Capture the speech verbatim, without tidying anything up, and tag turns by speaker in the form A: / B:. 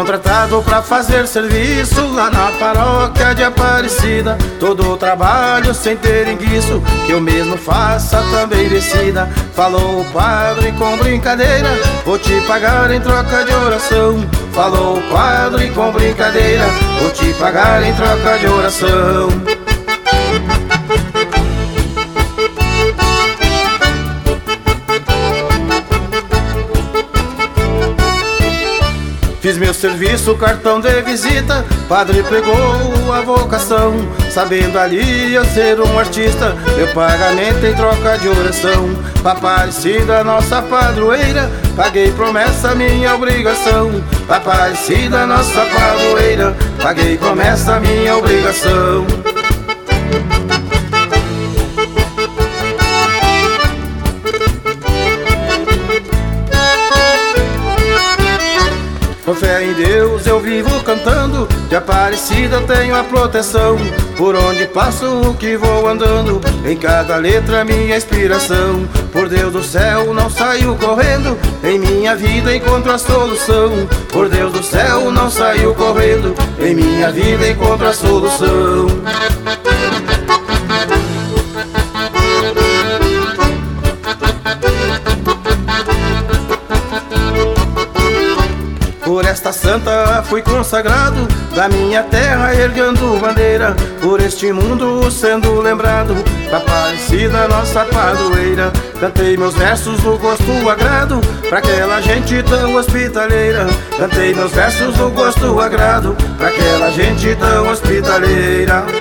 A: contratado pra fazer serviço lá na paróquia de Aparecida. Todo o trabalho sem ter enguiço, que eu mesmo faça também decida. Falou o padre com brincadeira, vou te pagar em troca de oração. Falou o padre com brincadeira, vou te pagar em troca de oração. Fiz meu serviço, cartão de visita, padre pregou a vocação. Sabendo ali eu ser um artista, meu pagamento em troca de oração. Pra Aparecida, nossa padroeira, paguei promessa, minha obrigação. Pra Aparecida, nossa padroeira, paguei promessa, minha obrigação. Com fé em Deus eu vivo cantando, de Aparecida tenho a proteção. Por onde passo o que vou andando, em cada letra minha inspiração. Por Deus do céu não saio correndo, em minha vida encontro a solução. Por Deus do céu não saio correndo, em minha vida encontro a solução. Por esta santa fui consagrado, da minha terra erguendo bandeira. Por este mundo sendo lembrado, pra Aparecida nossa padroeira. Cantei meus versos no gosto agrado, pra aquela gente tão hospitaleira. Cantei meus versos no gosto agrado, pra aquela gente tão hospitaleira.